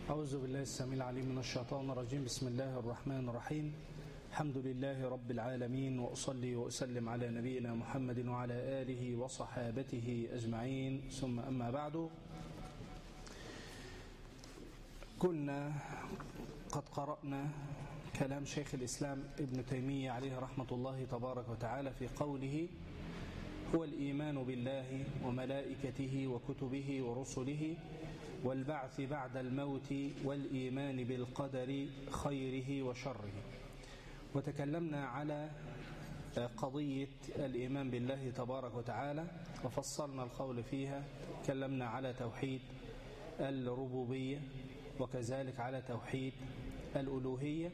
أعوذ بالله السميع العليم من الشيطان الرجيم. بسم الله الرحمن الرحيم. الحمد لله رب العالمين، وأصلي وأسلم على نبينا محمد وعلى آله وصحابته أجمعين، ثم أما بعد. كنا قد قرأنا كلام شيخ الإسلام ابن تيمية عليه رحمة الله تبارك وتعالى في قوله: هو الإيمان بالله وملائكته وكتبه ورسله والبعث بعد الموت والإيمان بالقدر خيره وشره. وتكلمنا على قضية الإيمان بالله تبارك وتعالى وفصلنا القول فيها. تكلمنا على توحيد الربوبية وكذلك على توحيد الألوهية،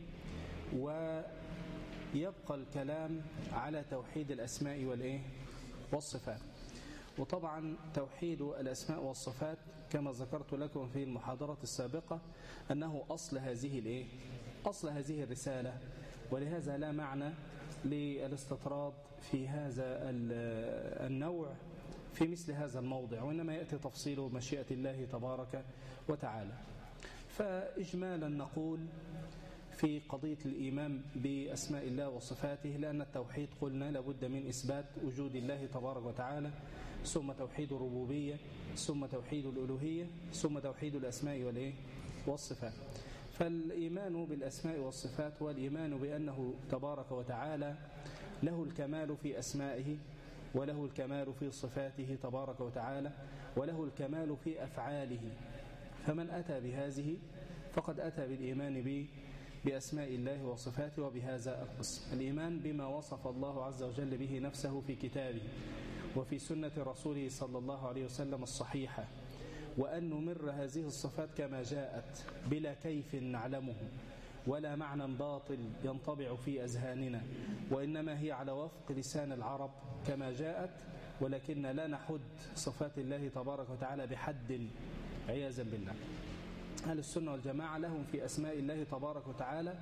ويبقى الكلام على توحيد الأسماء والصفات. وطبعا توحيد الأسماء والصفات كما ذكرت لكم في المحاضرة السابقة أنه أصل هذه الرسالة، ولهذا لا معنى للاستطراد في هذا النوع في مثل هذا الموضع، وإنما يأتي تفصيل مشيئة الله تبارك وتعالى. فإجمالا نقول في قضية الإيمان بأسماء الله وصفاته، لأن التوحيد قلنا لابد من إثبات وجود الله تبارك وتعالى، ثم توحيد الربوبية، ثم توحيد الألوهية، ثم توحيد الأسماء والصفات. فالإيمان بالأسماء والصفات هو الإيمان بأنه تبارك وتعالى له الكمال في أسمائه، وله الكمال في صفاته تبارك وتعالى، وله الكمال في أفعاله. فمن أتى بهذه فقد أتى بالإيمان بأسماء الله وصفاته. وبهذا القسم الإيمان بما وصف الله عز وجل به نفسه في كتابه وفي سنة رسوله صلى الله عليه وسلم الصحيحة، وأن نمر هذه الصفات كما جاءت بلا كيف نعلمه ولا معنى باطل ينطبع في أذهاننا، وإنما هي على وفق لسان العرب كما جاءت، ولكن لا نحد صفات الله تبارك وتعالى بحد عياذا بالله. أهل السنة والجماعة لهم في أسماء الله تبارك وتعالى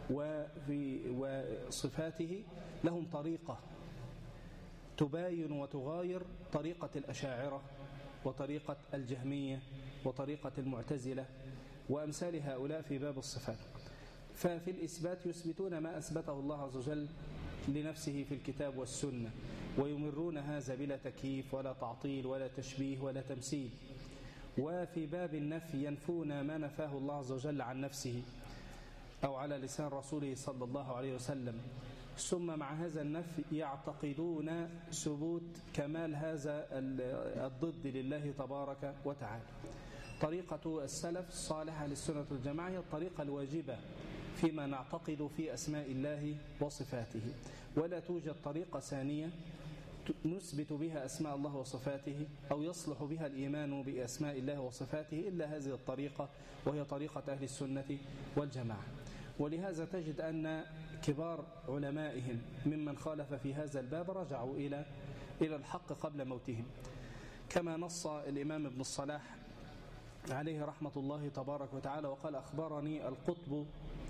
وصفاته لهم طريقة تباين وتغاير طريقة الأشاعرة وطريقة الجهمية وطريقة المعتزلة وأمثال هؤلاء في باب الصفات. ففي الإثبات يثبتون ما أثبته الله عز وجل لنفسه في الكتاب والسنة، ويمرون هذا بلا تكييف ولا تعطيل ولا تشبيه ولا تمثيل. وفي باب النفي ينفون ما نفاه الله عز وجل عن نفسه أو على لسان رسوله صلى الله عليه وسلم، ثم مع هذا النفي يعتقدون ثبوت كمال هذا الضد لله تبارك وتعالى. طريقة السلف الصالح للسنة والجماعة هي الطريقة الواجبة فيما نعتقد في أسماء الله وصفاته، ولا توجد طريقة ثانية نثبت بها أسماء الله وصفاته أو يصلح بها الإيمان بأسماء الله وصفاته إلا هذه الطريقة، وهي طريقة أهل السنة والجماعة. ولهذا تجد أن كبار علمائهم ممن خالف في هذا الباب رجعوا إلى الحق قبل موتهم، كما نص الإمام ابن الصلاح عليه رحمة الله تبارك وتعالى وقال: أخبرني القطب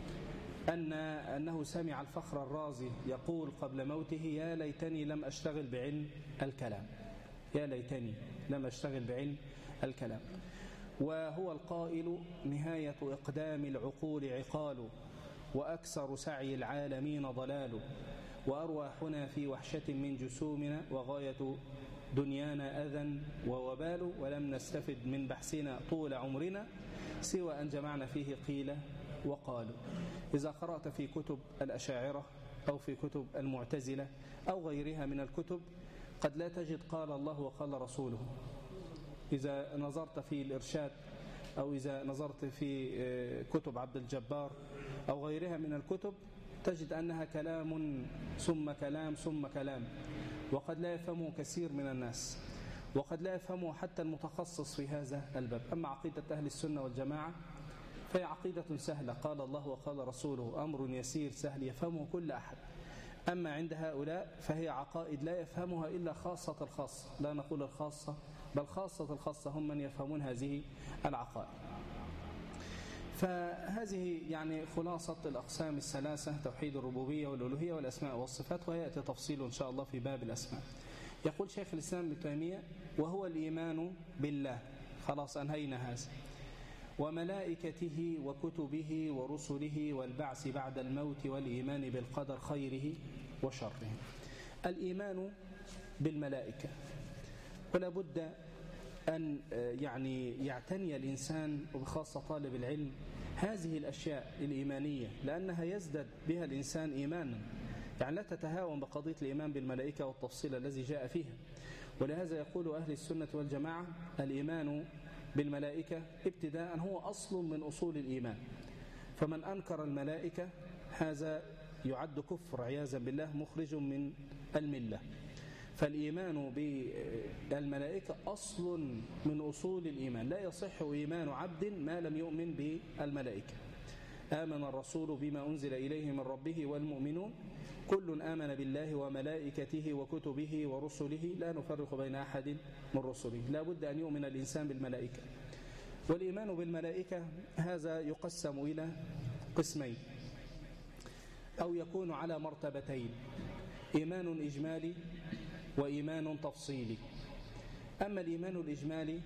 أنه سمع الفخر الرازي يقول قبل موته: يا ليتني لم أشتغل بعلم الكلام، يا ليتني لم أشتغل بعلم الكلام. وهو القائل: نهاية إقدام العقول عقال، وأكثر سعي العالمين ضلال، وأرواحنا في وحشة من جسومنا، وغاية دنيانا أذى ووبال، ولم نستفد من بحثنا طول عمرنا سوى أن جمعنا فيه قيل وقالوا. إذا قرأت في كتب الأشاعرة أو في كتب المعتزلة أو غيرها من الكتب قد لا تجد قال الله وقال رسوله. إذا نظرت في الإرشاد أو إذا نظرت في كتب عبد الجبار أو غيرها من الكتب تجد أنها كلام ثم كلام ثم كلام، وقد لا يفهمه كثير من الناس، وقد لا يفهمه حتى المتخصص في هذا الباب. أما عقيدة أهل السنة والجماعة فهي عقيدة سهلة، قال الله وقال رسوله أمر يسير سهل يفهمه كل أحد. أما عند هؤلاء فهي عقائد لا يفهمها إلا خاصة الخاصة، لا نقول الخاصة بل خاصة الخاصة هم من يفهمون هذه العقائد. فهذه يعني خلاصة الأقسام الثلاثة: توحيد الربوبية والألوهية والأسماء والصفات، ويأتي تفصيل إن شاء الله في باب الأسماء. يقول شيخ الإسلام ابن تيمية: وهو الإيمان بالله. خلاص أنهينا هذا. وملائكته وكتبه ورسله والبعث بعد الموت والإيمان بالقدر خيره وشره. الإيمان بالملائكة، ولا بد أن يعتني الإنسان وبخاصة طالب العلم هذه الأشياء الإيمانية، لأنها يزداد بها الإنسان إيمانا. يعني لا تتهاون بقضية الإيمان بالملائكة والتفصيل الذي جاء فيها. ولهذا يقول أهل السنة والجماعة الإيمان بالملائكة ابتداء هو أصل من أصول الإيمان، فمن أنكر الملائكة هذا يعد كفر عياذا بالله مخرج من الملة. فالإيمان بالملائكة أصل من أصول الإيمان، لا يصح إيمان عبد ما لم يؤمن بالملائكة. آمن الرسول بما أنزل إليه من ربه والمؤمنون كل آمن بالله وملائكته وكتبه ورسله لا نفرق بين أحد من رسله. لا بد أن يؤمن الإنسان بالملائكة. والإيمان بالملائكة هذا يقسم إلى قسمين، أو يكون على مرتبتين: إيمان إجمالي وإيمان تفصيلي. أما الإيمان الإجمالي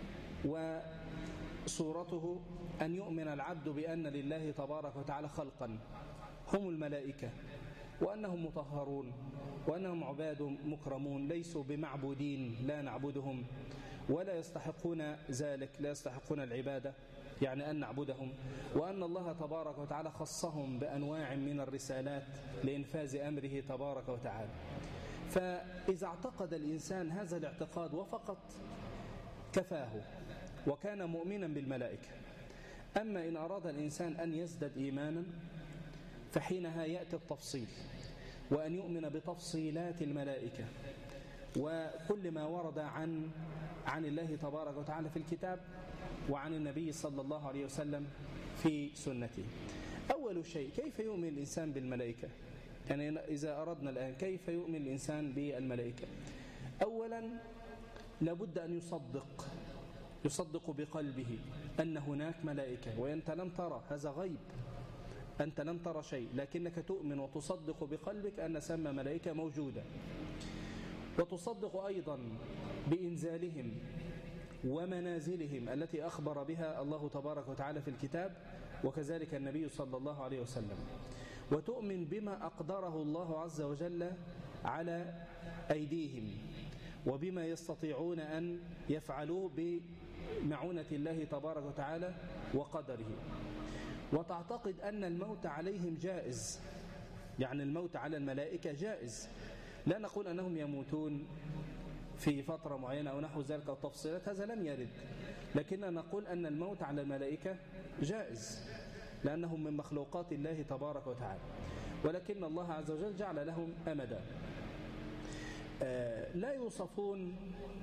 وصورته أن يؤمن العبد بأن لله تبارك وتعالى خلقا هم الملائكة، وأنهم مطهرون، وأنهم عباد مكرمون ليسوا بمعبودين لا نعبدهم، ولا يستحقون ذلك، لا يستحقون العبادة يعني أن نعبدهم، وأن الله تبارك وتعالى خصهم بأنواع من الرسالات لإنفاذ أمره تبارك وتعالى. فإذا اعتقد الإنسان هذا الاعتقاد وفقط كفاه وكان مؤمنا بالملائكة. أما إن أراد الإنسان أن يزدد إيمانا فحينها يأتي التفصيل، وأن يؤمن بتفصيلات الملائكة وكل ما ورد عن الله تبارك وتعالى في الكتاب وعن النبي صلى الله عليه وسلم في سنته. أول شيء، كيف يؤمن الإنسان بالملائكة؟ يعني إذا أردنا الآن كيف يؤمن الإنسان بالملائكة؟ أولا لابد أن يصدق بقلبه أن هناك ملائكة، وأنت لم ترى، هذا غيب، أنت لم ترى شيء، لكنك تؤمن وتصدق بقلبك أن ثم ملائكة موجودة. وتصدق أيضا بإنزالهم ومنازلهم التي أخبر بها الله تبارك وتعالى في الكتاب، وكذلك النبي صلى الله عليه وسلم. وتؤمن بما أقدره الله عز وجل على أيديهم، وبما يستطيعون أن يفعلوه بمعونة الله تبارك وتعالى وقدره. وتعتقد أن الموت عليهم جائز، يعني الموت على الملائكة جائز، لا نقول أنهم يموتون في فترة معينة أو نحو ذلك أو تفصيلات، هذا لم يرد، لكننا نقول أن الموت على الملائكة جائز لأنهم من مخلوقات الله تبارك وتعالى، ولكن الله عز وجل جعل لهم أمدا. لا يوصفون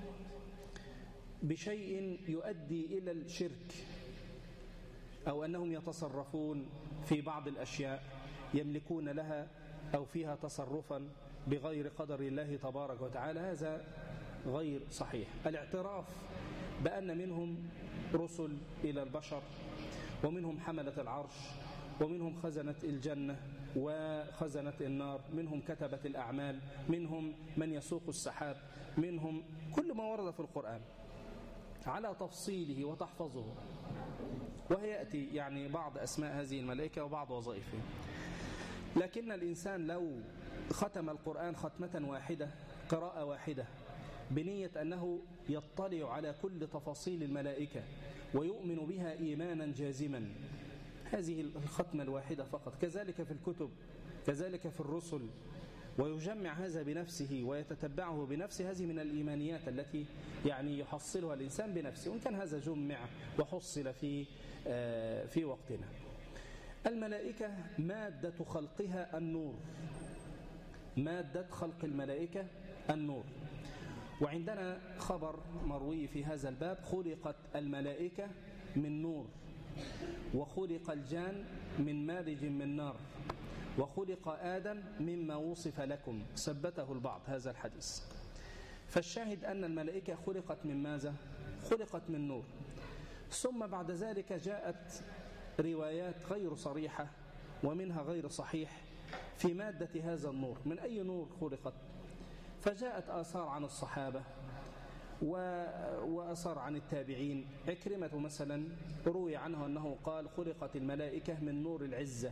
بشيء يؤدي إلى الشرك، أو أنهم يتصرفون في بعض الأشياء يملكون لها أو فيها تصرفا بغير قدر الله تبارك وتعالى، هذا غير صحيح. الاعتراف بأن منهم رسل إلى البشر، ومنهم حملة العرش، ومنهم خزنة الجنة وخزنة النار، منهم كتبة الأعمال، منهم من يسوق السحاب، منهم كل ما ورد في القرآن على تفصيله وتحفظه. وهيأتي يعني بعض أسماء هذه الملائكة وبعض وظائفهم. لكن الإنسان لو ختم القرآن ختمة واحدة، قراءة واحدة، بنية أنه يطلع على كل تفاصيل الملائكة ويؤمن بها إيمانا جازما، هذه الختمة الواحدة فقط. كذلك في الكتب، كذلك في الرسل، ويجمع هذا بنفسه ويتتبعه بنفسه، هذه من الإيمانيات التي يعني يحصلها الإنسان بنفسه، وإن كان هذا جمع وحصل في وقتنا. الملائكة مادة خلقها النور، مادة خلق الملائكة النور. وعندنا خبر مروي في هذا الباب: خلقت الملائكة من نور، وخلق الجان من مارج من نار، وخلق آدم مما وصف لكم. ثبته البعض هذا الحديث. فالشاهد أن الملائكة خلقت من ماذا؟ خلقت من نور. ثم بعد ذلك جاءت روايات غير صريحة ومنها غير صحيح في مادة هذا النور، من أي نور خلقت؟ فجاءت آثار عن الصحابة وأثر عن التابعين. عكرمة مثلا روي عنه أنه قال خلقت الملائكة من نور العزة.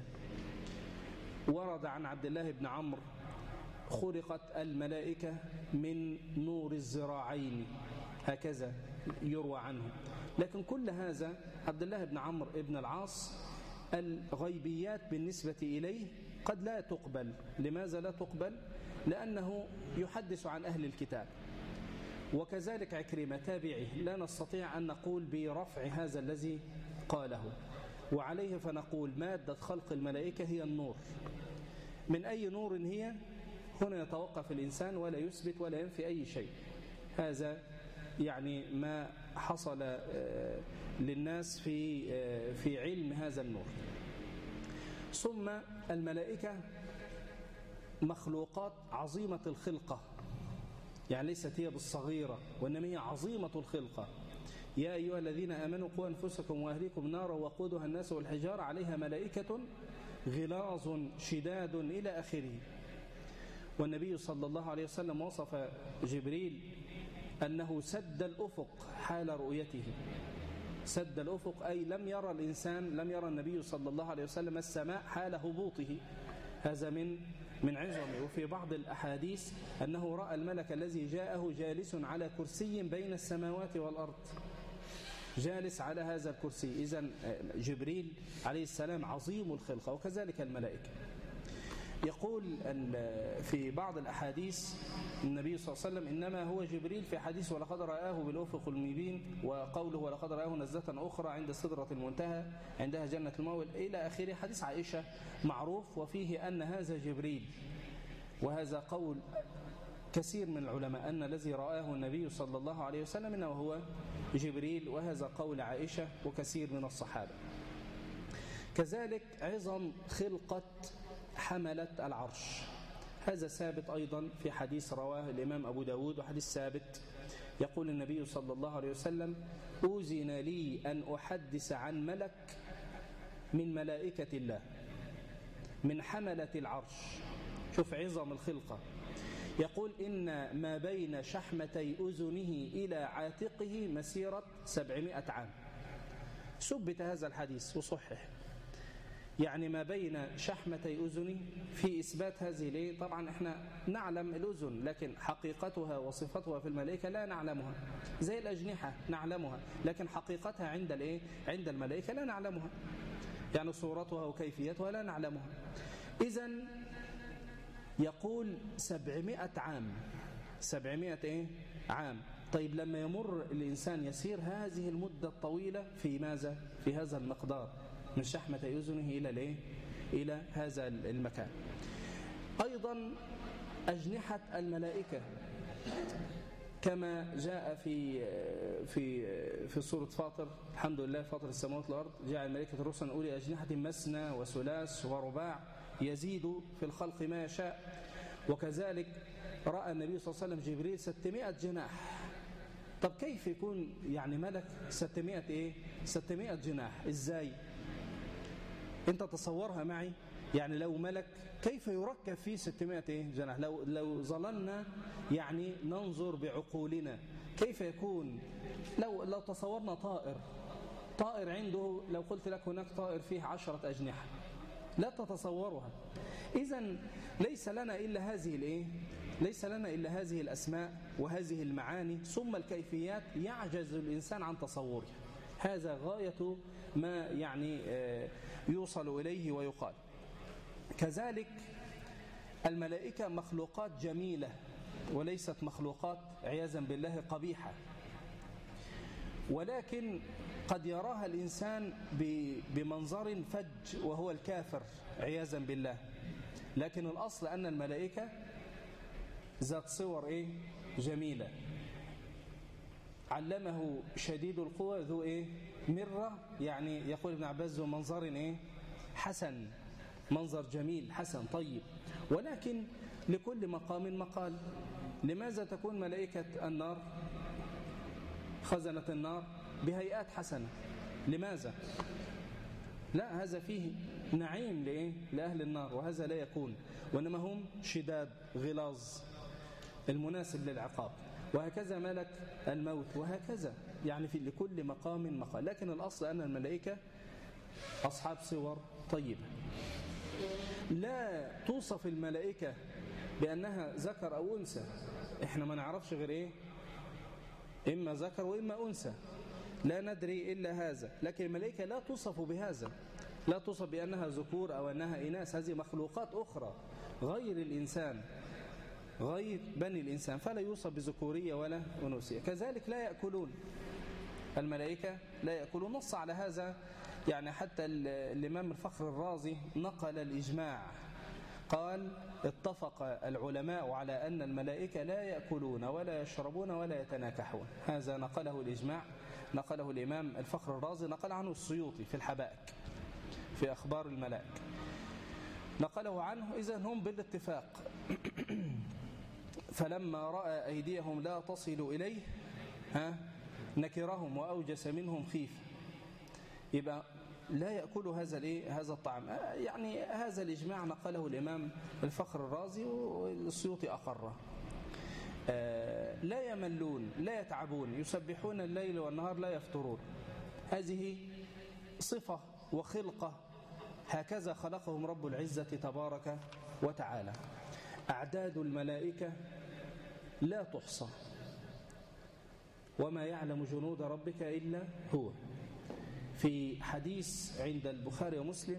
ورد عن عبد الله بن عمرو خلقت الملائكة من نور الذراعين، هكذا يروى عنه. لكن كل هذا عبد الله بن عمرو بن العاص الغيبيات بالنسبة إليه قد لا تقبل. لماذا لا تقبل؟ لأنه يحدث عن أهل الكتاب. وكذلك عكرمة تابعي لا نستطيع أن نقول برفع هذا الذي قاله، وعليه فنقول مادة خلق الملائكة هي النور. من أي نور هي؟ هنا يتوقف الإنسان ولا يثبت ولا ينفي أي شيء. هذا يعني ما حصل للناس في علم هذا النور. ثم الملائكة مخلوقات عظيمة الخلقة، يعني ليست هي بالصغيرة وإنما هي عظيمة الخلقة. يا أيها الذين آمنوا قوا أنفسكم وأهليكم نارا وقودها الناس والحجارة عليها ملائكة غلاظ شداد إلى آخره. والنبي صلى الله عليه وسلم وصف جبريل أنه سد الأفق حال رؤيته. سد الأفق أي لم يرى النبي صلى الله عليه وسلم السماء حال هبوطه. هذا من عظمه. وفي بعض الأحاديث أنه رأى الملك الذي جاءه جالس على كرسي بين السماوات والأرض، جالس على هذا الكرسي. إذن جبريل عليه السلام عظيم الخلقة، وكذلك الملائكة. يقول في بعض الأحاديث النبي صلى الله عليه وسلم إنما هو جبريل في حديث ولقد رآه بالأفق المبين، وقوله ولقد رآه نزلة أخرى عند سدرة المنتهى عندها جنة المأوى إلى آخره. حديث عائشة معروف وفيه أن هذا جبريل. وهذا قول كثير من العلماء أن الذي رآه النبي صلى الله عليه وسلم إنه هو جبريل، وهذا قول عائشة وكثير من الصحابة. كذلك عظم خلقة حملة العرش، هذا ثابت أيضا في حديث رواه الإمام أبو داود، وحديث ثابت. يقول النبي صلى الله عليه وسلم أذن لي أن أحدث عن ملك من ملائكة الله من حملة العرش. شوف عظم الخلقة. يقول إن ما بين شحمتي أذنه إلى عاتقه مسيرة 700 عام. ثبت هذا الحديث وصحح. يعني ما بين شحمتي أذني في إثبات هذه ليه؟ طبعا احنا نعلم الأذن، لكن حقيقتها وصفتها في الملائكة لا نعلمها. زي الأجنحة نعلمها، لكن حقيقتها عند الملائكة لا نعلمها. يعني صورتها وكيفيتها لا نعلمها. إذن يقول 700 عام. 700 عام. طيب لما يمر الإنسان يسير هذه المدة الطويلة في ماذا؟ في هذا المقدار من شحمة أذنه إلى هذا المكان. أيضا أجنحة الملائكة كما جاء في سورة فاطر، الحمد لله فاطر السماوات والأرض جعل الملائكة رسلا أولي أجنحة مثنى وثلاث ورباع يزيد في الخلق ما يشاء. وكذلك رأى النبي صلى الله عليه وسلم جبريل 600 جناح. طب كيف يكون يعني ملك 600 جناح؟ إزاي؟ أنت تصورها معي. يعني لو ملك كيف يركب فيه 600 جناح؟ لو ظللنا يعني ننظر بعقولنا كيف يكون لو تصورنا طائر عنده، لو قلت لك هناك طائر فيه 10 أجنحة لا تتصورها. إذن ليس لنا إلا هذه الأسماء وهذه المعاني، ثم الكيفيات يعجز الإنسان عن تصورها. هذا غاية ما يعني يوصل إليه ويقال. كذلك الملائكة مخلوقات جميلة وليست مخلوقات عياذا بالله قبيحة، ولكن قد يراها الإنسان بمنظر فج وهو الكافر عياذا بالله. لكن الأصل أن الملائكة ذات صور جميلة. علمه شديد القوى ذو مرة، يعني يقول ابن عباس ذو منظر حسن، منظر جميل حسن طيب. ولكن لكل مقام مقال. لماذا تكون ملائكة النار خزنة النار بهيئات حسنة؟ لماذا؟ لا، هذا فيه نعيم لأهل النار، وهذا لا يكون. وإنما هم شداد غلاظ المناسب للعقاب. وهكذا ملك الموت، وهكذا يعني في لكل مقام مقام. لكن الأصل أن الملائكة أصحاب صور طيبة. لا توصف الملائكة بأنها ذكر أو أنثى، إحنا ما نعرفش غير إيه، إما ذكر وإما أنثى، لا ندري إلا هذا. لكن الملائكة لا توصف بهذا، لا توصف بأنها ذكور أو أنها إناث، هذه مخلوقات أخرى غير الإنسان، غير بني الإنسان، فلا يوصف بذكورية ولا أنوثية. كذلك لا يأكلون، الملائكة لا يأكلون، نص على هذا يعني حتى الإمام الفخر الرازي نقل الإجماع، قال اتفق العلماء على أن الملائكة لا يأكلون ولا يشربون ولا يتناكحون. هذا نقله الإجماع، نقله الإمام الفخر الرازي، نقل عنه السيوطي في الحبائك في أخبار الملائكة، نقله عنه. إذن هم بالاتفاق. فلما رأى أيديهم لا تصل إليه نكرهم وأوجس منهم خيفة. يبقى لا يأكل هذا الطعام. يعني هذا الإجماع نقله الإمام الفخر الرازي والسيوطي أقره. لا يملون، لا يتعبون، يسبحون الليل والنهار لا يفترون. هذه صفة وخلقة، هكذا خلقهم رب العزة تبارك وتعالى. أعداد الملائكة لا تحصى، وما يعلم جنود ربك إلا هو. في حديث عند البخاري ومسلم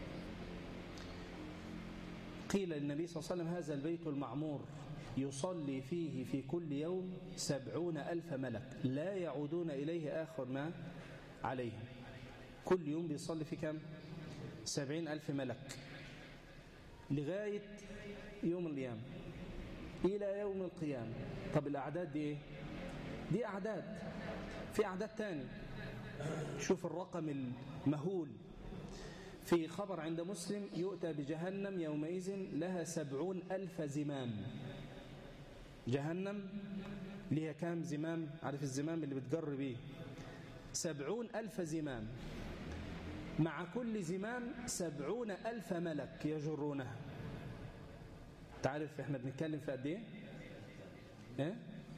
قيل للنبي صلى الله عليه وسلم: هذا البيت المعمور يصلي فيه في كل يوم 70,000 ملك لا يعودون إليه آخر ما عليهم. كل يوم بيصلي في كم؟ 70,000 ملك لغاية يوم القيامة، إلى يوم القيامة. طب الأعداد دي إيه؟ دي أعداد، في أعداد تاني. شوف الرقم المهول. في خبر عند مسلم: يؤتى بجهنم يومئذ لها 70,000 زمام. جهنم لها كام زمام؟ عارف الزمام اللي بتجر بيه؟ 70,000 زمام، مع كل زمام 70,000 ملك يجرونها. تعرف احنا بنتكلم في قد ايه؟ ايه؟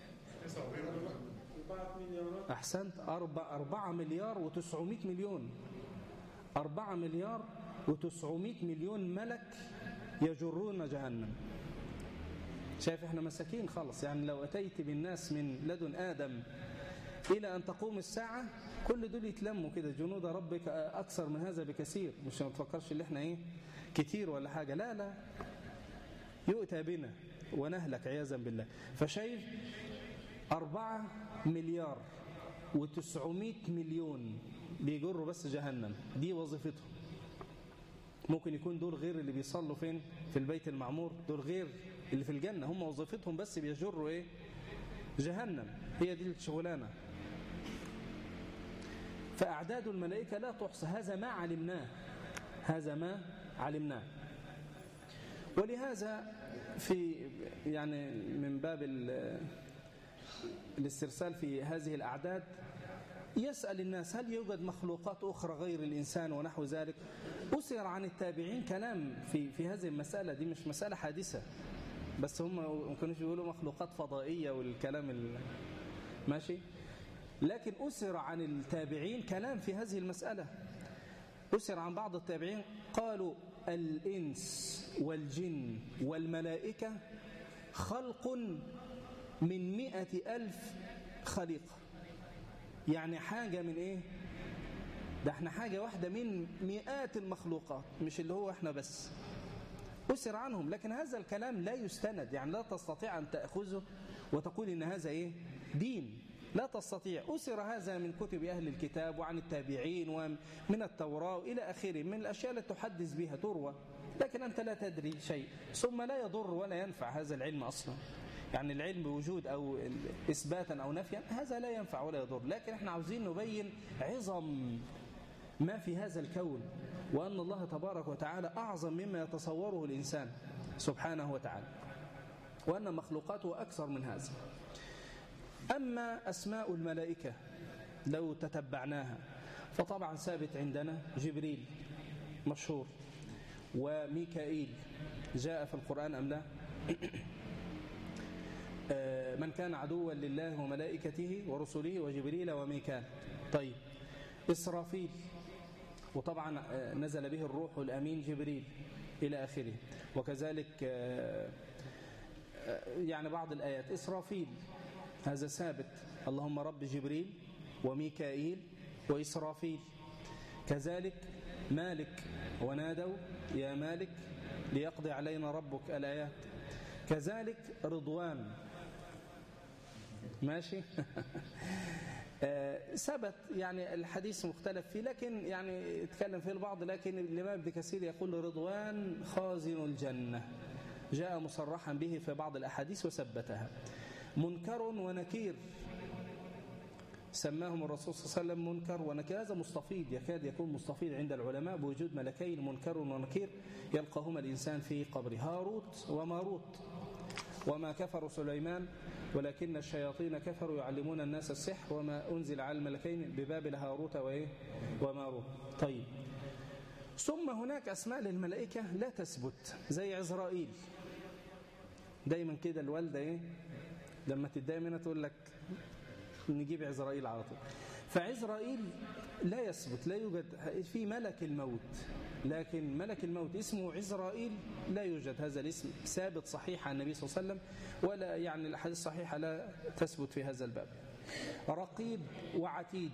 أحسنت، 4 مليار و900 مليون. 4 مليار و900 مليون ملك يجرون جهنم. شايف احنا مساكين خالص. يعني لو أتيت بالناس من لدن آدم إلى أن تقوم الساعة كل دول يتلموا كده. جنود ربك أكثر من هذا بكثير. مش ما تفكرش اللي احنا ايه كتير ولا حاجة، لا لا، يؤتى بنا ونهلك عياذا بالله. فشايف 4 مليار و900 مليون بيجروا بس جهنم، دي وظيفتهم. ممكن يكون دول غير اللي بيصلوا فين؟ في البيت المعمور، دول غير اللي في الجنة، هم وظيفتهم بس بيجروا ايه؟ جهنم، هي دي الشغلانة. فأعداد الملائكة لا تحصى، هذا ما علمناه، هذا ما علمناه. ولهذا في يعني من باب الاسترسال في هذه الأعداد يسأل الناس: هل يوجد مخلوقات أخرى غير الإنسان ونحو ذلك؟ أسر عن التابعين كلام في هذه المسألة. دي مش مسألة حادثة، بس هم ما كانوش يقولوا مخلوقات فضائية والكلام ماشي. لكن أسر عن التابعين كلام في هذه المسألة. أسر عن بعض التابعين قالوا: الإنس والجن والملائكة خلق من 100,000 خليقة. يعني حاجة من إيه؟ ده احنا حاجة واحدة من مئات المخلوقات، مش اللي هو احنا بس. أسر عنهم، لكن هذا الكلام لا يستند، يعني لا تستطيع أن تأخذه وتقول إن هذا إيه؟ دين. لا تستطيع. أسر هذا من كتب أهل الكتاب وعن التابعين ومن التوراة إلى آخره، من الأشياء التي تحدث بها تروى، لكن أنت لا تدري شيء. ثم لا يضر ولا ينفع هذا العلم أصلا. يعني العلم بوجود أو إثباتا أو نفيا هذا لا ينفع ولا يضر. لكن احنا عاوزين نبين عظم ما في هذا الكون، وأن الله تبارك وتعالى أعظم مما يتصوره الإنسان سبحانه وتعالى، وأن مخلوقاته أكثر من هذا. أما أسماء الملائكة لو تتبعناها فطبعا ثابت عندنا جبريل مشهور، وميكائيل جاء في القرآن أم لا؟ من كان عدوا لله وملائكته ورسله وجبريل وميكال. طيب إسرافيل، وطبعا نزل به الروح الأمين جبريل إلى آخره. وكذلك يعني بعض الآيات إسرافيل هذا ثابت، اللهم رب جبريل وميكائيل وإسرافيل. كذلك مالك، ونادوا يا مالك ليقضي علينا ربك، الآيات. كذلك رضوان، ماشي. ثبت يعني الحديث مختلف فيه، لكن يعني يتكلم فيه البعض، لكن الإمام ابن كثير يقول رضوان خازن الجنة، جاء مصرحا به في بعض الأحاديث وثبتها. منكر ونكير، سماهم الرسول صلى الله عليه وسلم منكر ونكير. هذا مستفيض، يكاد يكون مستفيض عند العلماء بوجود ملكين منكر ونكير يلقاهما الإنسان في قبره، هاروت وماروت. وما كفر سليمان ولكن الشياطين كفروا يعلمون الناس السحر وما أنزل على الملكين ببابل هاروت وماروت. طيب، ثم هناك أسماء للملائكة لا تثبت، زي عزرائيل. دايما كده الوالدة لما تتضايق منها تقول لك نجيب عزرائيل على طول. فعزرائيل لا يثبت، لا يوجد في ملك الموت، لكن ملك الموت اسمه عزرائيل لا يوجد هذا الاسم ثابت صحيح عن النبي صلى الله عليه وسلم، ولا يعني الأحاديث الصحيحة لا تثبت في هذا الباب. رقيب وعتيد،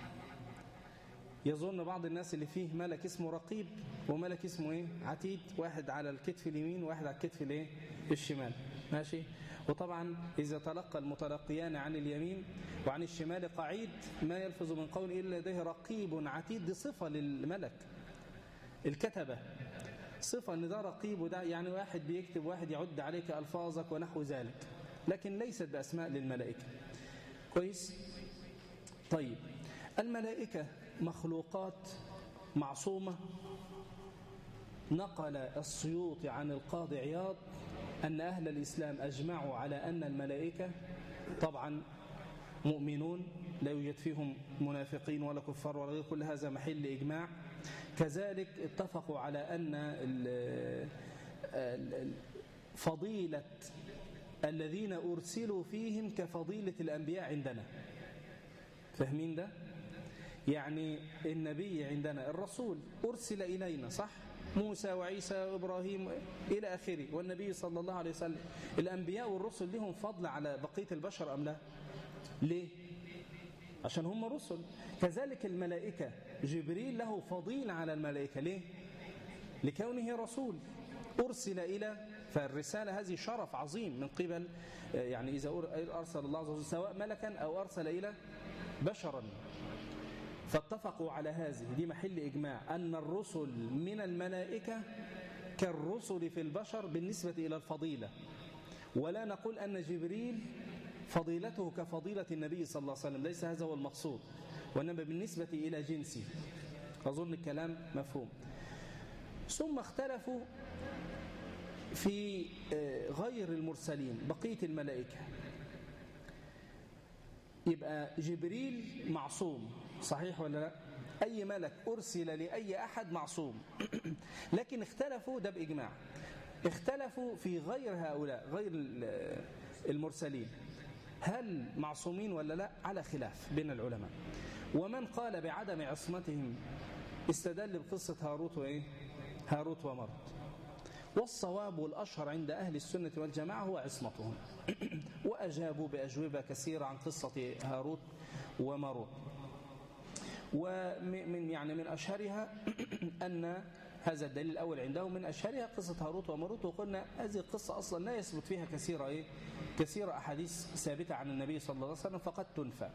يظن بعض الناس اللي فيه ملك اسمه رقيب وملك اسمه عتيد، واحد على الكتف اليمين وواحد على الكتف الشمال، ماشي. وطبعا إذا تلقى المتلقيان عن اليمين وعن الشمال قعيد ما يلفظ من قول إلا لديه رقيب عتيد، دي صفة للملك الكتبة، صفة ان ده رقيب، وده يعني واحد بيكتب واحد يعد عليك ألفاظك ونحو ذلك، لكن ليست بأسماء للملائكة. كويس. طيب، الملائكة مخلوقات معصومة. نقل السيوطي عن القاضي عياض أن أهل الإسلام أجمعوا على أن الملائكة طبعا مؤمنون، لا يوجد فيهم منافقين ولا كفار ولا غير، كل هذا محل إجماع. كذلك اتفقوا على أن فضيلة الذين أرسلوا فيهم كفضيلة الأنبياء عندنا. فاهمين ده؟ يعني النبي عندنا الرسول أرسل إلينا، صح؟ موسى وعيسى وإبراهيم إلى آخره، والنبي صلى الله عليه وسلم. الأنبياء والرسل لهم فضل على بقية البشر أم لا؟ ليه؟ عشان هم رسل. كذلك الملائكة، جبريل له فضيل على الملائكة، ليه؟ لكونه رسول أرسل إلى، فالرسالة هذه شرف عظيم من قبل، يعني إذا أرسل الله عز وجل سواء ملكا أو أرسل إلى بشرا. فاتفقوا على هذه، دي محل إجماع، أن الرسل من الملائكة كالرسل في البشر بالنسبة إلى الفضيلة، ولا نقول أن جبريل فضيلته كفضيلة النبي صلى الله عليه وسلم، ليس هذا هو المقصود، وإنما بالنسبة إلى جنسه. أظن الكلام مفهوم. ثم اختلفوا في غير المرسلين، بقية الملائكة. يبقى جبريل معصوم، صحيح ولا لا؟ أي ملك أرسل لأي أحد معصوم. لكن اختلفوا، ده بإجماع، اختلفوا في غير هؤلاء، غير المرسلين، هل معصومين ولا لا؟ على خلاف بين العلماء. ومن قال بعدم عصمتهم استدل بقصة هاروت وماروت. والصواب والأشهر عند أهل السنة والجماعة هو عصمتهم. وأجابوا بأجوبة كثيرة عن قصة هاروت وماروت، من أشهرها أن هذا الدليل الأول عندهم، من أشهرها قصة هاروت وماروت. وقلنا هذه القصة أصلا لا يثبت فيها كثير أحاديث ثابتة عن النبي صلى الله عليه وسلم، فقد تنفى.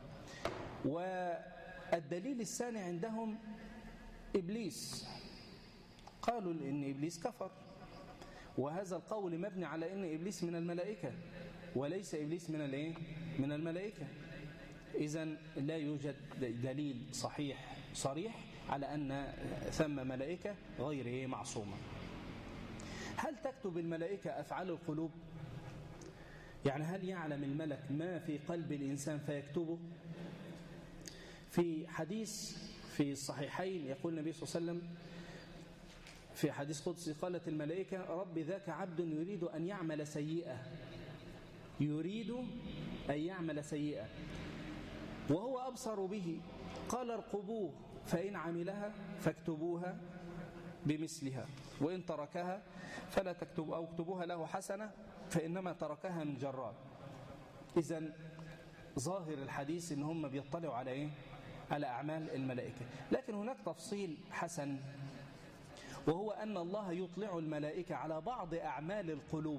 والدليل الثاني عندهم إبليس، قالوا إن إبليس كفر، وهذا القول مبني على إن إبليس من الملائكة وليس إبليس من الملائكة. إذن لا يوجد دليل صريح على أن ثم ملائكة غير معصومة. هل تكتب الملائكة أفعال القلوب؟ يعني هل يعلم الملك ما في قلب الإنسان فيكتبه؟ في حديث في الصحيحين يقول النبي صلى الله عليه وسلم في حديث قدسي، قالت الملائكة رب ذاك عبد يريد أن يعمل سيئة يريد أن يعمل سيئة وهو أبصر به، قال ارقبوه فإن عملها فاكتبوها بمثلها وإن تركها فلا تكتبوا، أو اكتبوها له حسنة فإنما تركها من جراد. إذن ظاهر الحديث إن هم بيطلعوا على إيه؟ على أعمال الملائكة. لكن هناك تفصيل حسن، وهو أن الله يطلع الملائكة على بعض أعمال القلوب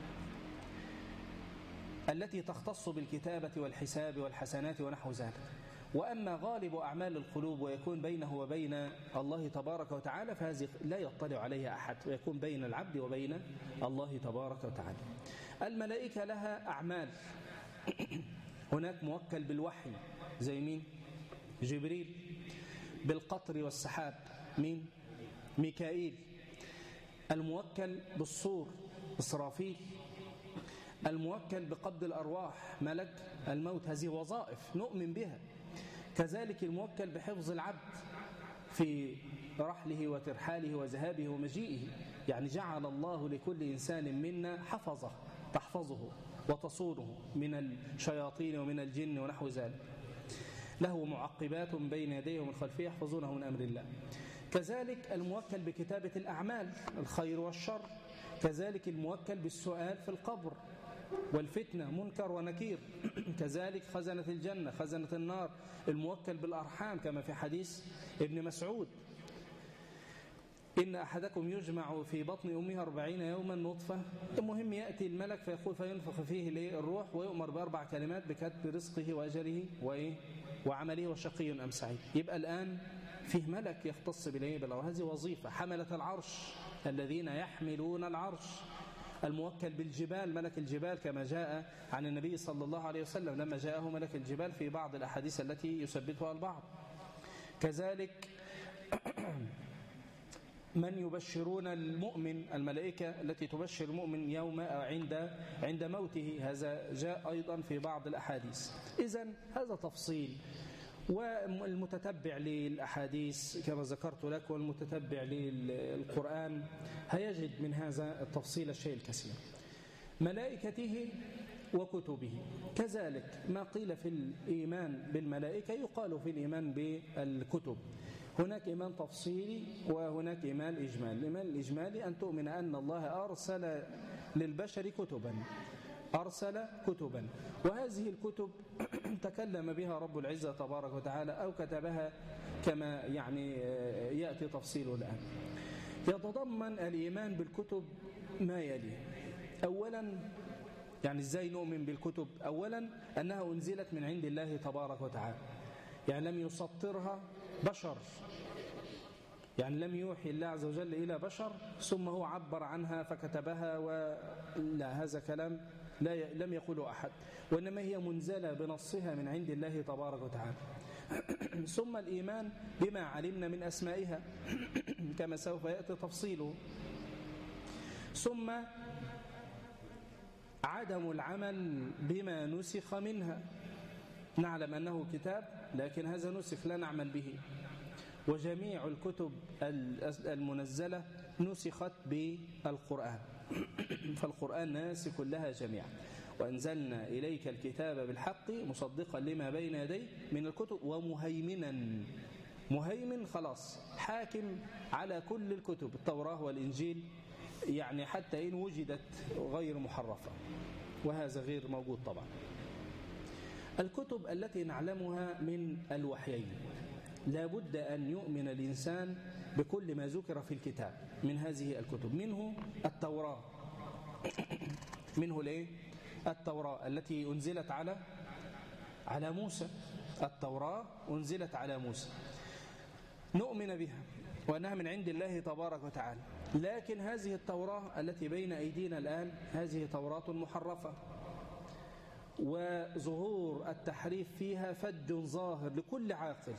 التي تختص بالكتابة والحساب والحسنات ونحو ذلك. وأما غالب أعمال القلوب ويكون بينه وبين الله تبارك وتعالى فهذه لا يطلع عليها أحد، ويكون بين العبد وبين الله تبارك وتعالى. الملائكة لها أعمال. هناك موكل بالوحي زي مين؟ جبريل. بالقطر والسحاب مين؟ ميكائيل. الموكل بالصور إسرافيل. الموكل بقبض الأرواح ملك الموت. هذه وظائف نؤمن بها. كذلك الموكل بحفظ العبد في رحله وترحاله وذهابه ومجيئه، يعني جعل الله لكل إنسان منا حفظه تحفظه وتصونه من الشياطين ومن الجن ونحو ذلك. له معقبات بين يديه ومن خلفه يحفظونه من أمر الله. كذلك الموكل بكتابة الأعمال الخير والشر. كذلك الموكل بالسؤال في القبر والفتنة منكر ونكير. كذلك خزنة الجنة خزنة النار. الموكل بالأرحام كما في حديث ابن مسعود: إن أحدكم يجمع في بطن أمه 40 يوما نطفة. المهم يأتي الملك فيقول فينفخ فيه الروح ويؤمر ب4 كلمات بكتب رزقه وأجله وعمله وشقي أم سعيد. يبقى الآن فيه ملك يختص بالأرواح. هذه وظيفة. حملة العرش الذين يحملون العرش. الموكل بالجبال ملك الجبال كما جاء عن النبي صلى الله عليه وسلم لما جاءه ملك الجبال في بعض الأحاديث التي يثبتها البعض. كذلك من يبشرون المؤمن، الملائكة التي تبشر المؤمن يوم عند موته، هذا جاء أيضا في بعض الأحاديث. إذن هذا تفصيل. والمتتبع للأحاديث كما ذكرت لك والمتتبع للقرآن هيجد من هذا التفصيل الشيء الكثير. ملائكته وكتبه. كذلك ما قيل في الإيمان بالملائكة يقال في الإيمان بالكتب. هناك إيمان تفصيلي وهناك إيمان إجمالي. الإيمان الإجمالي أن تؤمن أن الله أرسل للبشر كتبا، وهذه الكتب تكلم بها رب العزة تبارك وتعالى أو كتبها كما يأتي تفصيله الآن. يتضمن الإيمان بالكتب ما يلي. أولا إزاي نؤمن بالكتب؟ أولا أنها أنزلت من عند الله تبارك وتعالى، لم يسطرها بشر، لم يوحي الله عز وجل إلى بشر ثم هو عبر عنها فكتبها لا، هذا كلام لم يقوله أحد، وإنما هي منزلة بنصها من عند الله تبارك وتعالى. ثم الإيمان بما علمنا من أسمائها كما سوف يأتي تفصيله. ثم عدم العمل بما نسخ منها. نعلم أنه كتاب لكن هذا نسخ لا نعمل به. وجميع الكتب المنزلة نسخت بالقرآن، فالقرآن ناسخ لها جميعا. وأنزلنا إليك الكتاب بالحق مصدقا لما بين يديه من الكتب ومهيمنا. مهيمن خلاص حاكم على كل الكتب، التوراة والإنجيل، حتى إن وجدت غير محرفة، وهذا غير موجود طبعا. الكتب التي نعلمها من الوحيين لا بد أن يؤمن الإنسان بكل ما ذكر في الكتاب من هذه الكتب. منه التوراة. منه التوراة التي أنزلت على موسى. التوراة أنزلت على موسى، نؤمن بها وأنها من عند الله تبارك وتعالى. لكن هذه التوراة التي بين أيدينا الآن هذه توراة محرفة، وظهور التحريف فيها فج ظاهر لكل عاقل.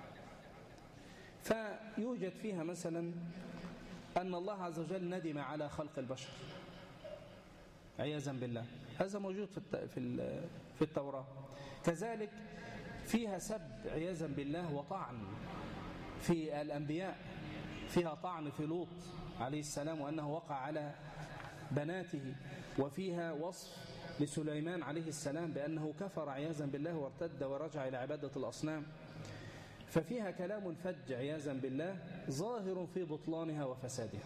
فيوجد فيها مثلا أن الله عز وجل ندم على خلق البشر عياذا بالله، هذا موجود في التوراة. كذلك فيها سب عياذا بالله وطعن في الأنبياء، فيها طعن في لوط عليه السلام وأنه وقع على بناته، وفيها وصف لسليمان عليه السلام بأنه كفر عياذا بالله وارتد ورجع إلى عبادة الأصنام، ففيها كلام فج عياذا بالله ظاهر في بطلانها وفسادها.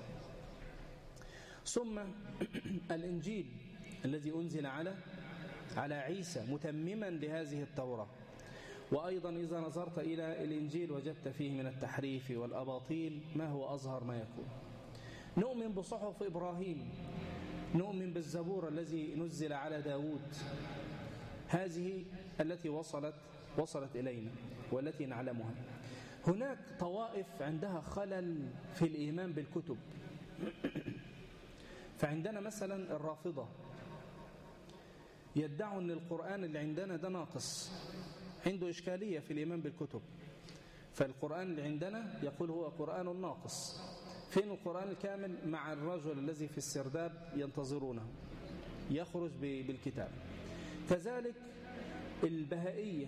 ثم الإنجيل الذي أنزل على عيسى متمما لهذه التوراة. وأيضا إذا نظرت إلى الإنجيل وجدت فيه من التحريف والأباطيل ما هو أظهر ما يكون. نؤمن بصحف إبراهيم، نؤمن بالزبور الذي نزل على داود، هذه التي وصلت إلينا والتي نعلمها. هناك طوائف عندها خلل في الإيمان بالكتب. فعندنا مثلا الرافضة يدعوا أن القرآن اللي عندنا ده ناقص، عنده إشكالية في الإيمان بالكتب، فالقرآن اللي عندنا يقول هو قرآن ناقص. فين القرآن الكامل؟ مع الرجل الذي في السرداب ينتظرونه يخرج بالكتاب. كذلك البهائية،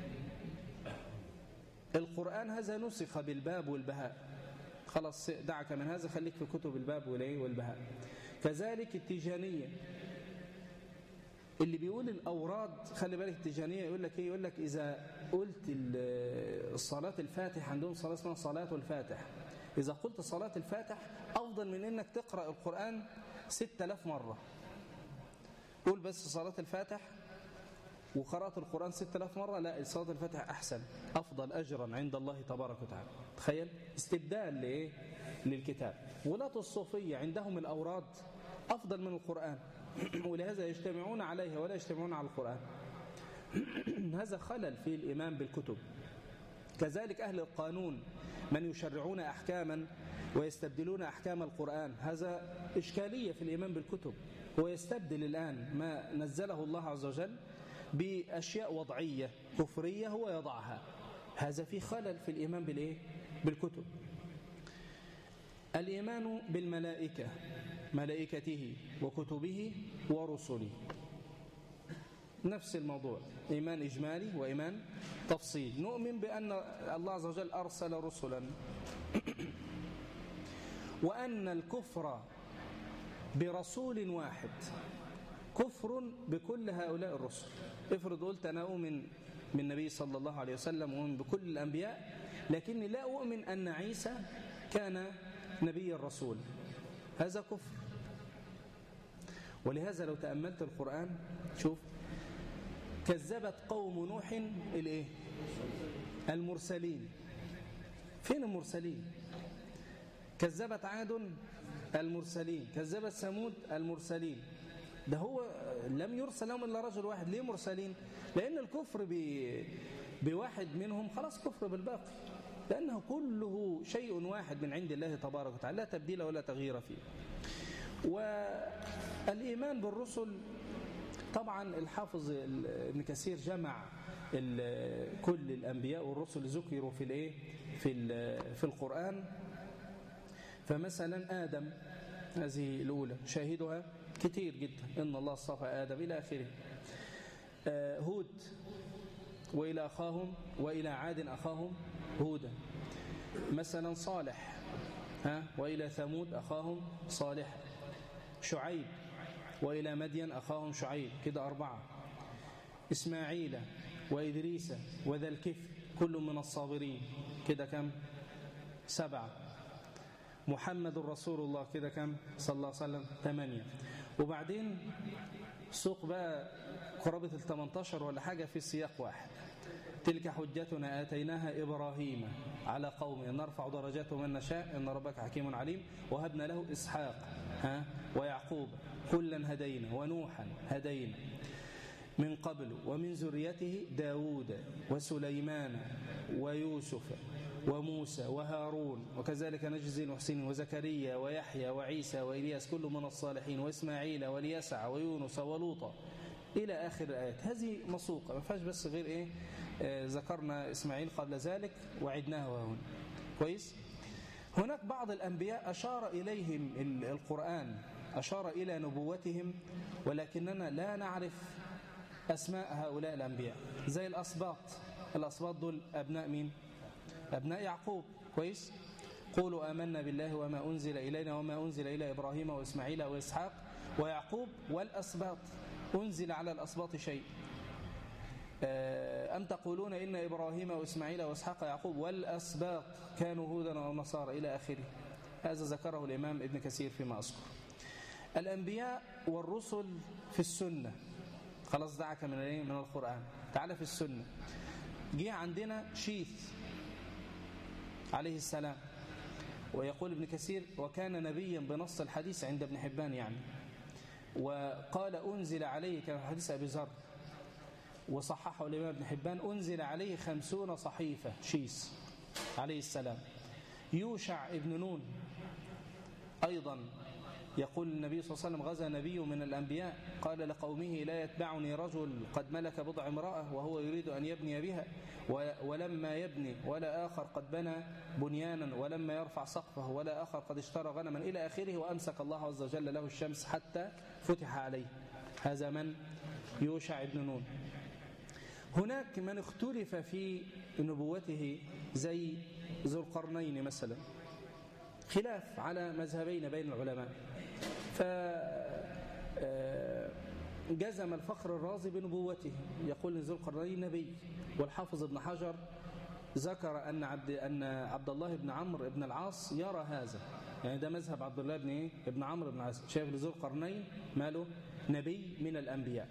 القرآن هذا نسخ بالباب والبهاء، خلاص دعك من هذا، خليك في كتب الباب والبهاء. كذلك التيجانية اللي بيقول الأوراد، خلي بالك التيجانية يقول لك إيه؟ يقول لك إذا قلت الصلاة الفاتح، عندهم صلاة اسمها صلاة الفاتح، إذا قلت صلاة الفاتح أفضل من إنك تقرأ القرآن 6000 مرة. قول بس صلاة الفاتح وقرأت القرآن 6000 مرة، لا، صلاة الفاتح أحسن، أفضل أجرا عند الله تبارك وتعالى. تخيل استبدال لإيه؟ للكتاب. ولاة الصوفية عندهم الأوراد أفضل من القرآن، ولهذا يجتمعون عليها ولا يجتمعون على القرآن. هذا خلل في الإيمان بالكتب. كذلك أهل القانون من يشرعون أحكاما ويستبدلون أحكام القرآن، هذا إشكالية في الإيمان بالكتب. هو يستبدل الآن ما نزله الله عز وجل بأشياء وضعية كفرية هو يضعها، هذا في خلل في الإيمان بالإيه؟ بالكتب. الإيمان بالملائكة، ملائكته وكتبه ورسله، نفس الموضوع، إيمان إجمالي وإيمان تفصيل. نؤمن بأن الله عز وجل أرسل رسلا، وأن الكفر برسول واحد كفر بكل هؤلاء الرسل. افرض قلت أنا أؤمن بالنبي صلى الله عليه وسلم وأؤمن بكل الأنبياء، لكني لا أؤمن أن عيسى كان نبي الرسول، هذا كفر. ولهذا لو تأملت القرآن شوف، كذبت قوم نوح الإيه؟ المرسلين. فين المرسلين؟ كذبت عاد المرسلين، كذبت ثمود المرسلين. ده هو لم يرسل لهم إلا رجل واحد. ليه مرسلين؟ لأن الكفر بواحد منهم خلاص كفر بالباقي، لأنه كله شيء واحد من عند الله تبارك وتعالى، لا تبديل ولا تغيير فيه. والإيمان بالرسل طبعا الحافظ ابن كثير جمع كل الأنبياء والرسل ذكروا في الايه في القرآن. فمثلا آدم هذه الأولى شاهدها كتير جدا، إن الله اصطفى آدم إلى آخره. هود وإلى أخاهم وإلى عاد أخاهم هودا. مثلا صالح وإلى ثمود أخاهم صالح. شعيب وإلى مدين أخاهم شعيب، كده 4. إسماعيل وإدريس وذا الكفل كل من الصابرين، كده كم؟ 7. محمد رسول الله، كده كم؟ صلى الله عليه وسلم 8. وبعدين سوق بقى قرابة 18 ولا حاجة في سياق واحد. تلك حجتنا آتيناها إبراهيم على قومه نرفع درجاته من نشاء إن ربك حكيم عليم. وهبنا له إسحاق ويعقوب كلا هدينا ونوحا هدينا من قبل ومن ذريته داود وسليمان ويوسف وموسى وهارون وكذلك نجزي المحسنين وزكريا ويحيى وعيسى وإلياس كل من الصالحين وإسماعيل واليسع ويونس ولوطا إلى آخر الآيات. هذه مسوقة ما فيهاش بس غير إيه ذكرنا إسماعيل قبل ذلك وعدناه هنا كويس. هناك بعض الأنبياء أشار إليهم القرآن، أشار إلى نبوتهم، ولكننا لا نعرف أسماء هؤلاء الأنبياء. زي الأسباط. الأسباط دول أبناء مين؟ أبناء يعقوب كويس. قولوا آمنا بالله وما أنزل إلينا وما أنزل إلى إبراهيم وإسماعيل وإسحاق ويعقوب والأسباط. أنزل على الأسباط شيء. أم تقولون إن إبراهيم وإسماعيل وإسحاق ويعقوب والأسباط كانوا هودا أو نصارى إلى آخره. هذا ذكره الإمام ابن كثير فيما أذكر. الأنبياء والرسل في السنة، خلاص دعك من القرآن، تعالى في السنة. جه عندنا شيث عليه السلام، ويقول ابن كثير وكان نبيا بنص الحديث عند ابن حبان يعني، وقال أنزل عليه كما في حديث أبي ذر وصححه الإمام ابن حبان أنزل عليه 50 صحيفة شيث عليه السلام. يوشع ابن نون أيضا يقول النبي صلى الله عليه وسلم غزا نبي من الأنبياء قال لقومه لا يتبعني رجل قد ملك بضع امرأة وهو يريد أن يبني بها ولما يبني ولا آخر قد بنى بنيانا ولما يرفع سقفه ولا آخر قد اشترى غنما إلى آخره، وأمسك الله عز وجل له الشمس حتى فتح عليه. هذا من؟ يوشع ابن نون. هناك من اختلف في نبوته زي ذو القرنين مثلا، خلاف على مذهبين بين العلماء. فجزم الفخر الرازي بنبوته، يقول ذو القرنين نبي. والحافظ ابن حجر ذكر أن عبد الله بن عمرو بن العاص يرى هذا، يعني ده مذهب عبد الله بن عمرو بن العاص، شايف ذو القرنين ماله نبي من الأنبياء.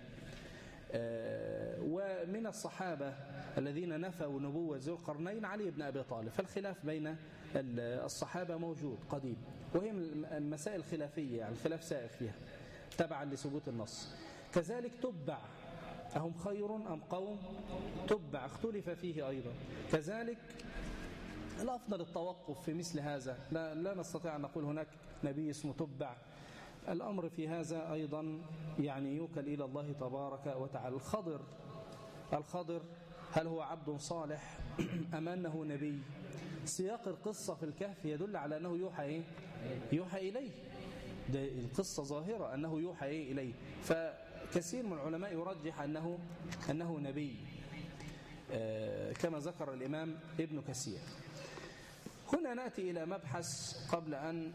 ومن الصحابة الذين نفوا نبوة ذو القرنين علي بن أبي طالب. فالخلاف بين الصحابة موجود قديم، وهي من المسائل الخلافية، يعني الخلاف سائغ فيها تبعا لثبوت النص. كذلك تبع، أهم خير أم قوم تبع، اختلف فيه أيضا. كذلك الأفضل التوقف في مثل هذا، لا نستطيع أن نقول هناك نبي اسمه تبع. الأمر في هذا أيضا يعني يوكل إلى الله تبارك وتعالى. الخضر هل هو عبد صالح أم أنه نبي؟ سياق القصة في الكهف يدل على أنه يوحى إليه، ده القصة ظاهرة أنه يوحى إليه. فكثير من العلماء يرجح أنه نبي كما ذكر الإمام ابن كثير. هنا نأتي إلى مبحث قبل أن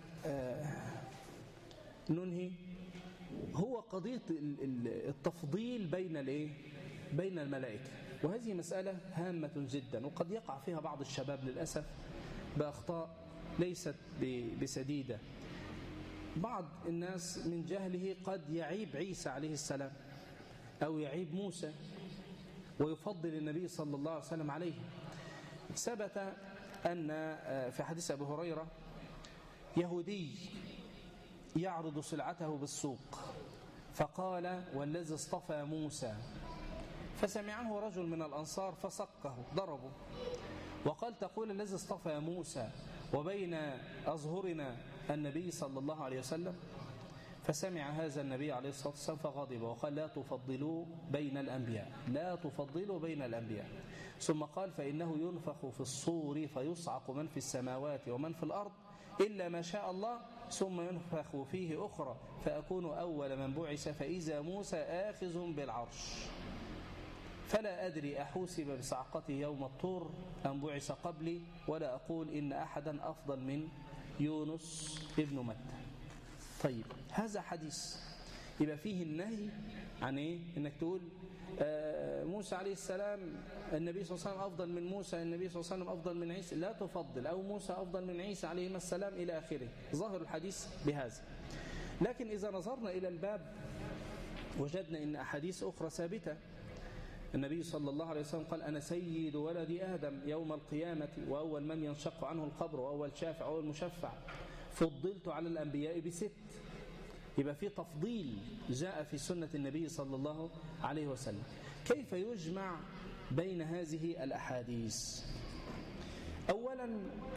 ننهي، هو قضية التفضيل بين الملائكة. وهذه مسألة هامة جدا، وقد يقع فيها بعض الشباب للأسف بأخطاء ليست بسديدة. بعض الناس من جهله قد يعيب عيسى عليه السلام أو يعيب موسى ويفضل النبي صلى الله عليه وسلم عليه. ثبت أن في حديث أبي هريرة يهودي يعرض سلعته بالسوق فقال والذي اصطفى موسى، فسمعه رجل من الأنصار فسقه ضربه وقال تقول الذي اصطفى موسى وبين أظهرنا النبي صلى الله عليه وسلم. فسمع هذا النبي عليه الصلاة والسلام فغضب وقال لا تفضلوا بين الأنبياء. ثم قال فإنه ينفخ في الصور فيصعق من في السماوات ومن في الأرض إلا ما شاء الله ثم ينفخ فيه أخرى فأكون أول من بعث فإذا موسى آخذ بالعرش فلا أدري أحوسب بصعقته يوم الطور أم بعث قبلي ولا أقول إن أحدا أفضل من يونس ابن متى. طيب هذا حديث يبقى فيه النهي عن إنك تقول موسى عليه السلام النبي صلى الله عليه وسلم أفضل من موسى، النبي صلى الله عليه وسلم أفضل من عيسى، لا تفضل، أو موسى أفضل من عيسى عليه السلام إلى آخره. ظاهر الحديث بهذا. لكن إذا نظرنا إلى الباب وجدنا إن أحاديث أخرى ثابتة. النبي صلى الله عليه وسلم قال أنا سيد ولد آدم يوم القيامة وأول من ينشق عنه القبر وأول شافع وأول مشفع، فضلت على الأنبياء ب6. يبقى في تفضيل جاء في سنة النبي صلى الله عليه وسلم. كيف يجمع بين هذه الأحاديث؟ أولا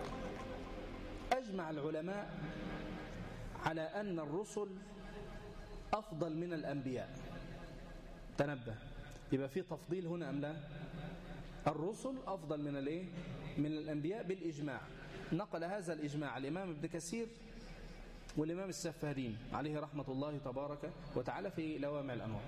أجمع العلماء على أن الرسل أفضل من الأنبياء. تنبه، يبقى في تفضيل هنا أم لا؟ الرسل أفضل من الأنبياء بالإجماع. نقل هذا الإجماع الإمام ابن كثير والإمام السفارين عليه رحمة الله تبارك وتعالى في لوامع الأنوار.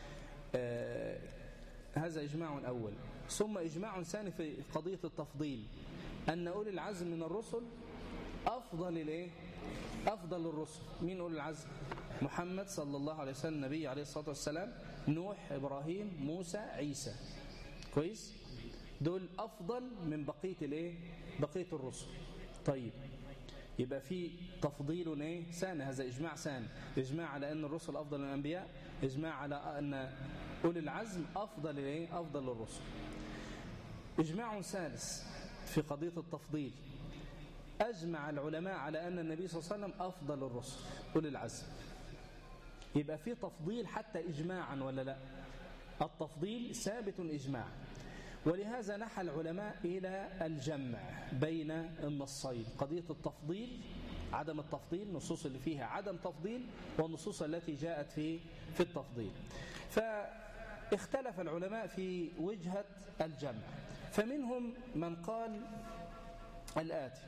هذا إجماع أول. ثم إجماع ثاني في قضية التفضيل أن أولي العزم من الرسل أفضل الرسل. مين أولي العزم؟ محمد صلى الله عليه وسلم النبي عليه الصلاة والسلام، نوح، إبراهيم، موسى، عيسى. كويس؟ دول أفضل من بقية الرسل. طيب، يبقى في تفضيل ثاني، هذا إجماع ثاني، إجماع على أن الرسل أفضل من الأنبياء، إجماع على أن أولي العزم أفضل للرسل. إجماع ثالث في قضية التفضيل، أجمع العلماء على أن النبي صلى الله عليه وسلم أفضل الرسل أولي العزم. يبقى في تفضيل حتى إجماعا ولا لا؟ التفضيل ثابت إجماع. ولهذا نحى العلماء إلى الجمع بين النصين، قضية التفضيل، عدم التفضيل، النصوص اللي فيها عدم تفضيل، والنصوص التي جاءت في التفضيل. فاختلف العلماء في وجهة الجمع، فمنهم من قال الآتي: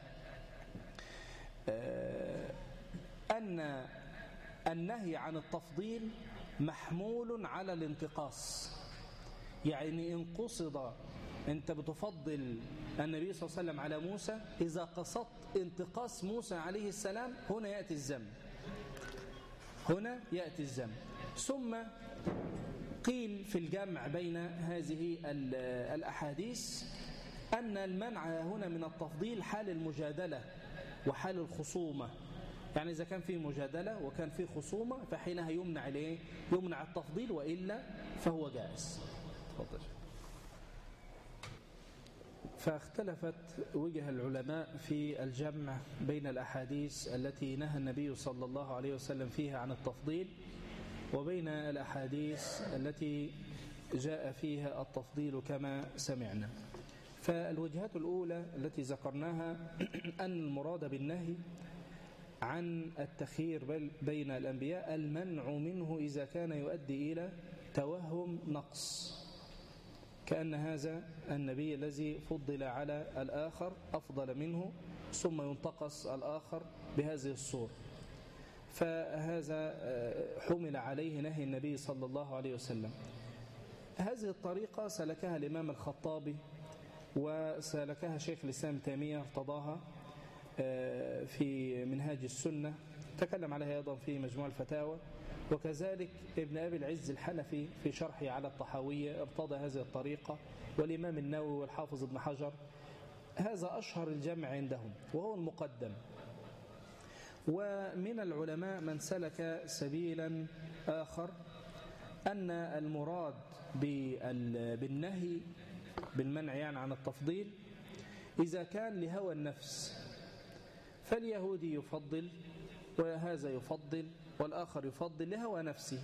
أن النهي عن التفضيل محمول على الانتقاص، يعني إن قصد أنت بتفضل النبي صلى الله عليه وسلم على موسى، إذا قصدت انتقاص موسى عليه السلام هنا يأتي الذم. ثم قيل في الجمع بين هذه الأحاديث أن المنع هنا من التفضيل حال المجادلة وحال الخصومة، يعني إذا كان في مجادلة وكان في خصومة فحينها يمنع التفضيل، وإلا فهو جائز. فاختلفت وجه العلماء في الجمع بين الأحاديث التي نهى النبي صلى الله عليه وسلم فيها عن التفضيل، وبين الأحاديث التي جاء فيها التفضيل كما سمعنا. فالوجهات الأولى التي ذكرناها أن المراد بالنهي عن التخيير بين الأنبياء المنع منه إذا كان يؤدي إلى توهم نقص، كأن هذا النبي الذي فضل على الآخر أفضل منه ثم ينتقص الآخر بهذه الصورة، فهذا حمل عليه نهي النبي صلى الله عليه وسلم. هذه الطريقة سلكها الإمام الخطابي وسلكها شيخ الإسلام تيمية ارتضاها في منهاج السنة، تكلم عليها أيضا في مجموع الفتاوى، وكذلك ابن أبي العز الحنفي في شرحه على الطحاوية ارتضى هذه الطريقة، والإمام النووي والحافظ ابن حجر. هذا أشهر الجمع عندهم وهو المقدم. ومن العلماء من سلك سبيلا آخر، أن المراد بالنهي بالمنع يعني عن التفضيل إذا كان لهوى النفس، فاليهودي يفضل وهذا يفضل والآخر يفضل لهوى نفسه.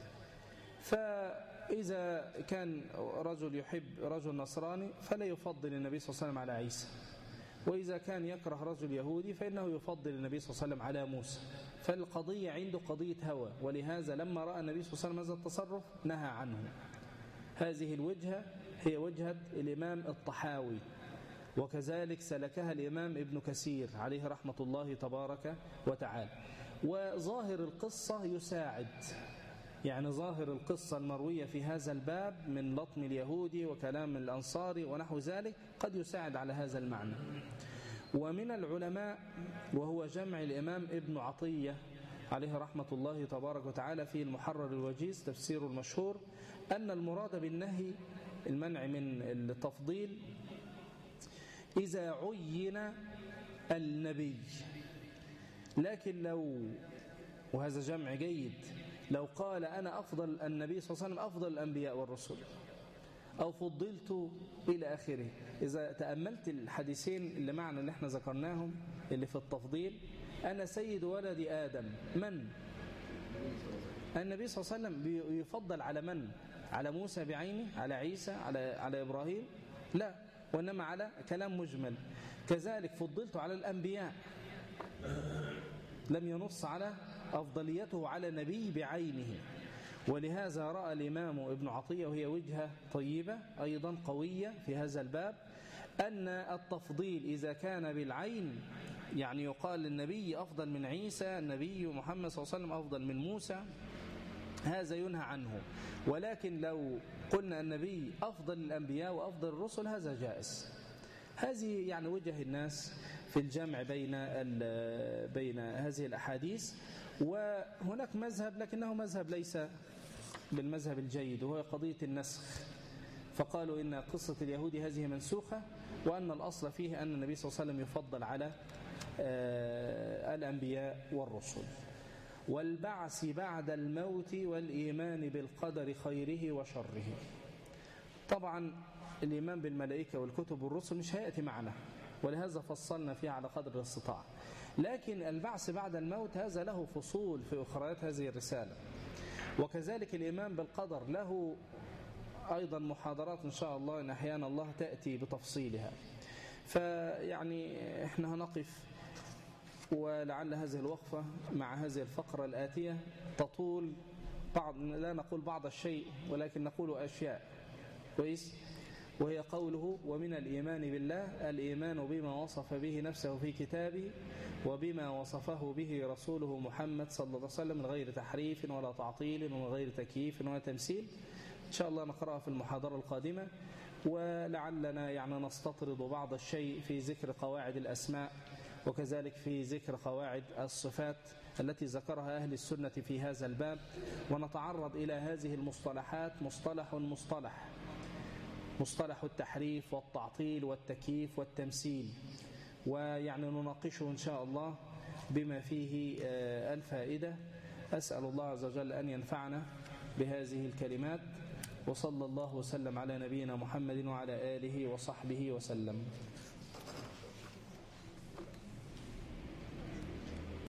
فإذا كان رجل يحب رجل نصراني فلا يفضل النبي صلى الله عليه وسلم على عيسى، وإذا كان يكره رجل يهودي فإنه يفضل النبي صلى الله عليه وسلم على موسى. فالقضية عنده قضية هوى، ولهذا لما رأى النبي صلى الله عليه وسلم هذا التصرف نهى عنه. هذه الوجهة هي وجهة الإمام الطحاوي، وكذلك سلكها الإمام ابن كثير عليه رحمة الله تبارك وتعالى. وظاهر القصة يساعد، يعني ظاهر القصة المروية في هذا الباب من لطم اليهودي وكلام الأنصاري ونحو ذلك قد يساعد على هذا المعنى. ومن العلماء وهو جمع الإمام ابن عطية عليه رحمة الله تبارك وتعالى في المحرر الوجيز تفسير المشهور، أن المراد بالنهي المنع من التفضيل إذا عين النبي، لكن لو، وهذا جمع جيد، لو قال أنا أفضل النبي صلى الله عليه وسلم أفضل الأنبياء والرسل أو فضلت إلى آخره. إذا تأملت الحديثين اللي معنا اللي احنا ذكرناهم اللي في التفضيل، أنا سيد ولد آدم، من؟ النبي صلى الله عليه وسلم يفضل على من؟ على موسى بعينه، على عيسى، على إبراهيم؟ لا، وإنما على كلام مجمل. كذلك فضلت على الأنبياء، لم ينص على أفضليته على نبي بعينه. ولهذا رأى الإمام ابن عطية، وهي وجهة طيبة أيضا قوية في هذا الباب، أن التفضيل إذا كان بالعين، يعني يقال للنبي أفضل من عيسى، النبي محمد صلى الله عليه وسلم أفضل من موسى، هذا ينهى عنه. ولكن لو قلنا النبي أفضل الأنبياء وأفضل الرسل هذا جائز. هذه يعني وجه الناس في الجمع بين هذه الأحاديث. وهناك مذهب لكنه مذهب ليس بالمذهب الجيد، وهو قضية النسخ. فقالوا إن قصة اليهود هذه منسوخة، وأن الأصل فيه أن النبي صلى الله عليه وسلم يفضل على الأنبياء والرسل. والبعث بعد الموت والإيمان بالقدر خيره وشره. طبعا الإيمان بالملائكة والكتب والرسل مش هيأتي معنا، ولهذا فصلنا فيه على قدر الاستطاعة. لكن البعث بعد الموت هذا له فصول في أخريات هذه الرسالة، وكذلك الإيمان بالقدر له أيضا محاضرات إن شاء الله إن أحيانا الله تأتي بتفصيلها. فيعني إحنا هنقف، ولعل هذه الوقفة مع هذه الفقرة الآتية تطول لا نقول بعض الشيء ولكن نقول أشياء كويس. وهي قوله: ومن الإيمان بالله الإيمان بما وصف به نفسه في كتابه وبما وصفه به رسوله محمد صلى الله عليه وسلم من غير تحريف ولا تعطيل ومن غير تكييف ولا تمثيل. إن شاء الله نقرأها في المحاضرة القادمة، ولعلنا يعني نستطرد بعض الشيء في ذكر قواعد الأسماء، وكذلك في ذكر قواعد الصفات التي ذكرها أهل السنة في هذا الباب، ونتعرض إلى هذه المصطلحات مصطلح التحريف والتعطيل والتكييف والتمثيل، ويعني نناقشه إن شاء الله بما فيه الفائدة. أسأل الله عز وجل أن ينفعنا بهذه الكلمات، وصلى الله وسلم على نبينا محمد وعلى آله وصحبه وسلم.